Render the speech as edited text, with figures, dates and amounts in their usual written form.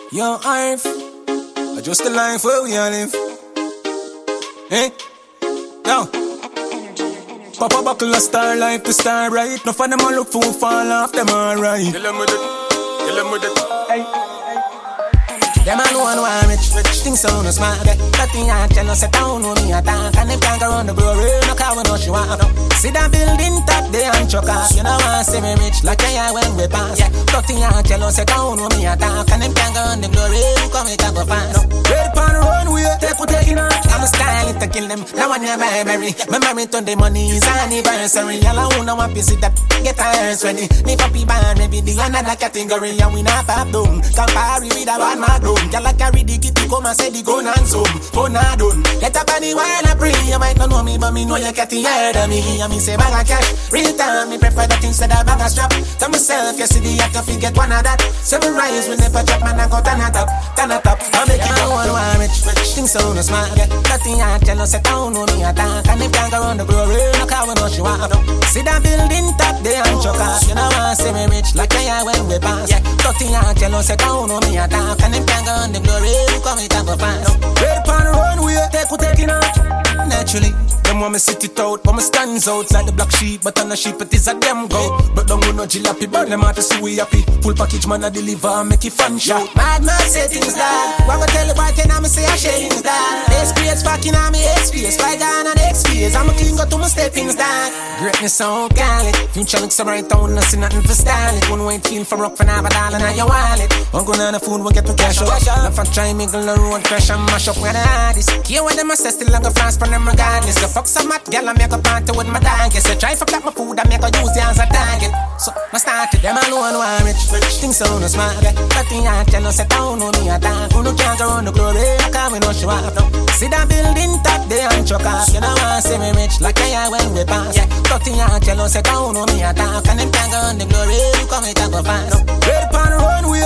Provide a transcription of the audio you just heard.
Yo, Arf, just the life where we all live. Hey, yo. Papa buckle a star life to star right. No for them all look for fall off, them alright. Kill them with it. Hey. Them alone want rich, things so no smart. Nothing I tell us, I don't know me attack. And them can't go around the glory, no car we know she want. See that building top, they and choke off. You know I see me rich, like I when we pass. Nothing I tell us, I don't know me attack. And them can't go around the glory, come it up a fast. Red pan runway, take what taking out. I'm a style to kill them, now I never marry. My married to the money is anniversary. All I want to visit that, get our hands ready. Me papi band, maybe the another category. And we not pop down, compare with a bad man down. Y'all like carry the kitty, come and say the gun and some. Phone not done. Let up any while I pray. You might not know me, but me know you getting heard of me. And me say bag of cash. Real time, me prefer that instead of bag of strap. Tell myself, you see the act of you get one of that. Seven rise when they drop, man, I go turn it up. I make it go on one rich. Things so no smart. Nothing I tell us, I don't know me attack. And if can't go around the glory, no car we know she want. See that building top, they and choke off. You know I say me rich, like I when we pass. Nothing I tell us, I don't know me attack. And if can't go on the glory, come it up a fast. Red pan runway, take what taking out. Naturally, them want me sit it out, but me stands out like the black sheep, but on the sheep it is a damn goat. But don't go no jalopy, burn them out to see we happy. Full package man I deliver, make it fun show. Mad man say things that, what I tell the bartender I'ma say I share things that. Experience fucking on me XPS, fly down on XPS, I'ma clean go to my steppings down. Greatness so gallant, future looks so right, don't see nothing for style. It won't wait feel for rock for $1 on your wallet. I'm going on the food, we'll get to cash out. If I try mingle the road, crash and mash up with the hardest. Here when them say still like a France for them regardless. The fuck some mad girl, I make a party with my dog. Yes, I try for black my food, I make a use the as a target. So, I started them alone, want rich. Things so no smart, nothing I tell us, I don't know me attack. Who no can't go on the glory, I can't we know she want. See that building top, they and choke off. You know I say me rich, like I when we pass. Nothing I tell us, I don't know me attack. And them can't go on the glory, come it up a fast. Red pan runway.